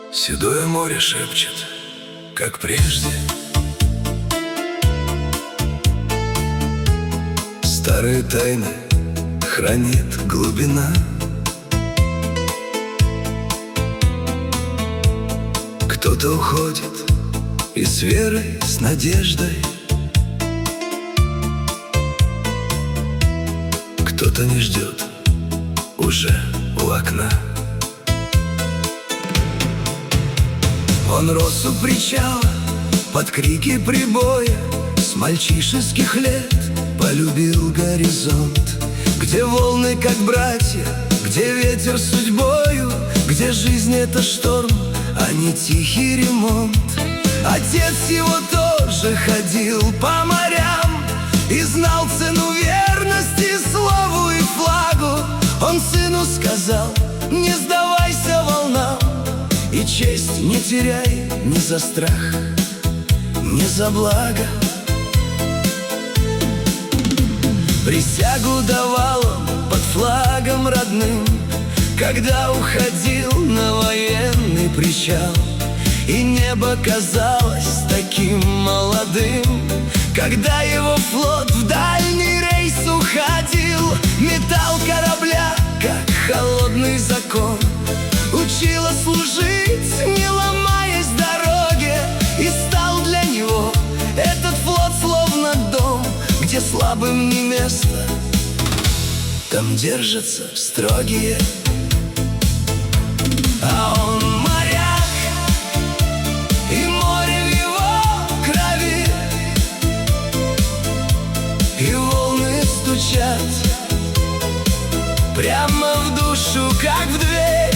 Седое море шепчет, как прежде. Старые тайны хранит глубина. Кто-то уходит и с верой, с надеждой. Кто-то не ждет уже у окна. Он рос у причала под крики прибоя, с мальчишеских лет полюбил горизонт, где волны как братья, где ветер судьбою, где жизнь — это шторм, а не тихий ремонт. Отец его тоже ходил по морям и знал цену верности слову и флагу. Он сыну сказал: не сдавайся волнам, и честь не теряй ни за страх, ни за благо. Присягу давал он под флагом родным, когда уходил на военный причал. И небо казалось таким молодым, когда его флот в дальний рейс уходил. Металл корабля, как холодный закон, учила служить, не ломаясь дороге. И стал для него этот флот словно дом, где слабым не место, там держатся строгие. А он моряк, и море в его крови, и волны стучат прямо в душу, как в дверь.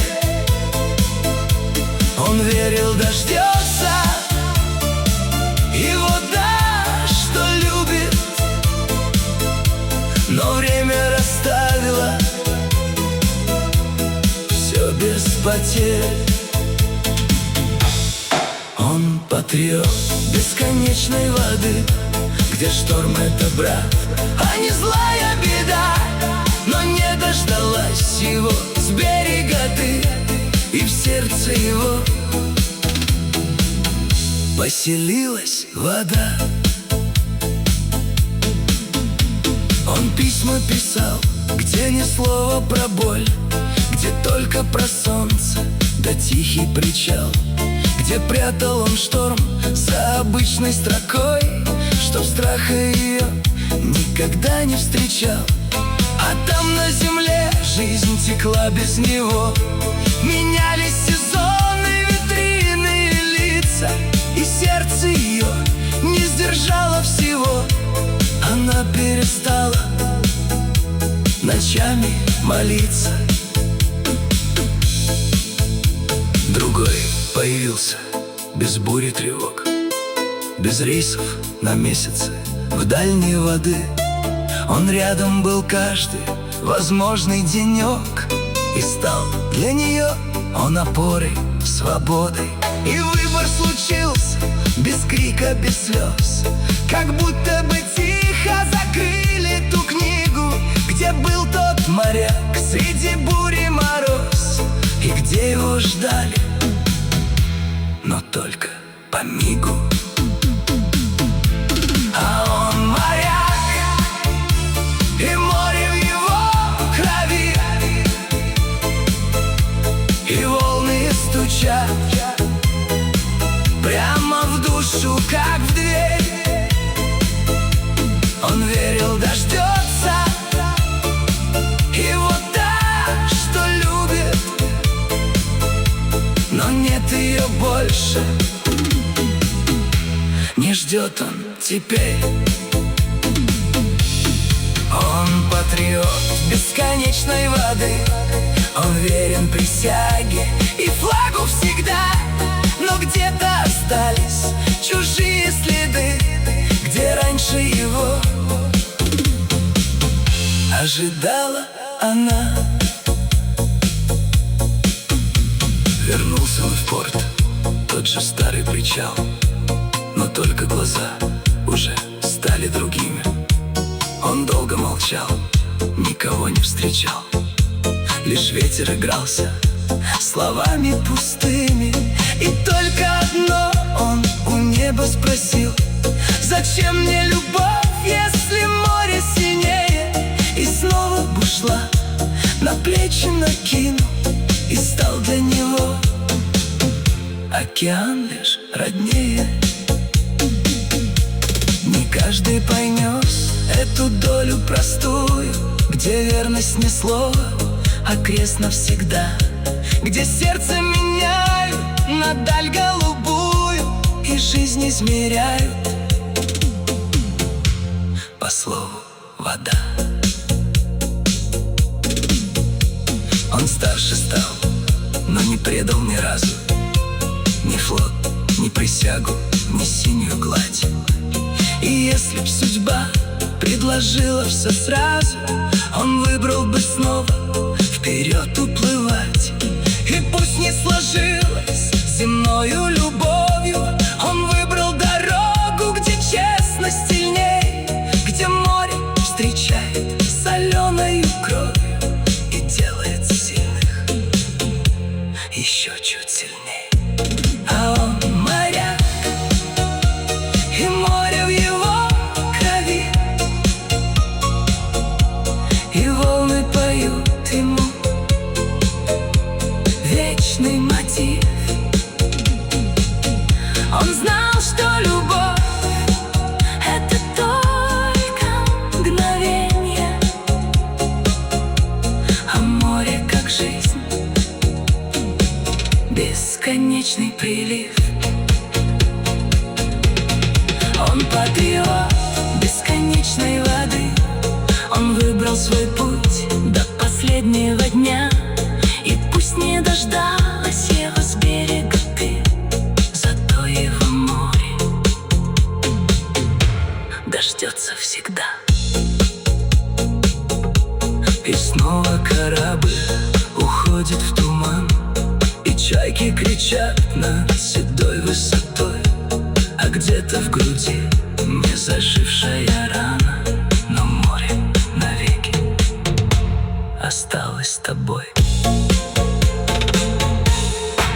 Он верил, дождется, и вода, что любит, но время расставило все без потерь. Он патриот бесконечной воды, где шторм — это брат, а не злая беда. Но не дождалась его с берега ты, и в сердце его поселилась вода. Он письма писал, где ни слова про боль, где только про солнце да тихий причал, где прятал он шторм за обычной строкой, чтоб страха ее никогда не встречал. А там на земле жизнь текла без него, менялись сезоны, витрины и лица, и сердце ее не сдержало всего. Она перестала ночами молиться. Другой появился без бури тревог, без рейсов на месяцы в дальние воды. Он рядом был каждый возможный денек, и стал для нее он опорой, свободой. И выбор случился без крика, без слез, как будто бы тихо закрыли ту книгу, где был тот моряк среди бури мороз, и где его ждали, но только по мигу. А он моряк, и море в его крови, и волны стучат прямо в душу, как в дверь. Он верил, дождется, и вода, что любит, но нет ее больше. Не ждет он теперь. Он патриот бесконечной воды, он верен присяге и флагу всегда. Но где-то остались чужие следы, где раньше его ожидала она. Вернулся он в порт, тот же старый причал, но только глаза уже стали другими. Он долго молчал, никого не встречал, лишь ветер игрался словами пустыми. И только одно он у неба спросил: зачем мне любовь, если море синее? И снова бушла на плечи накинул, и стал для него океан лишь роднее. Не каждый поймет эту долю простую, где верность не слово, а крест навсегда, где сердце меняют на даль голубую и жизнь измеряют по слову вода. Он старше стал, но не предал ни разу ни флот, ни присягу, ни синюю гладь. И если б судьба предложила все сразу, он выбрал бы снова вперед уплывать. И пусть не сложилось земною любовью, он выбрал дорогу, где честность сильней, где море встречает соленою кровью и делает сильных еще чуть сильней. А он моряк, и море в его крови, и волны поют ему вечный мотив. Он знал, что любовь — это только мгновенье, а море, как жизнь, бесконечный прилив. Он под его бесконечной воды, он выбрал свой путь до последнего дня. И пусть не дождалась его с берега ты, зато его море дождется всегда. И снова корабль уходит в туман, и чайки кричат над седой высотой. А где-то в груди не зажившая рана, но море навеки осталось с тобой.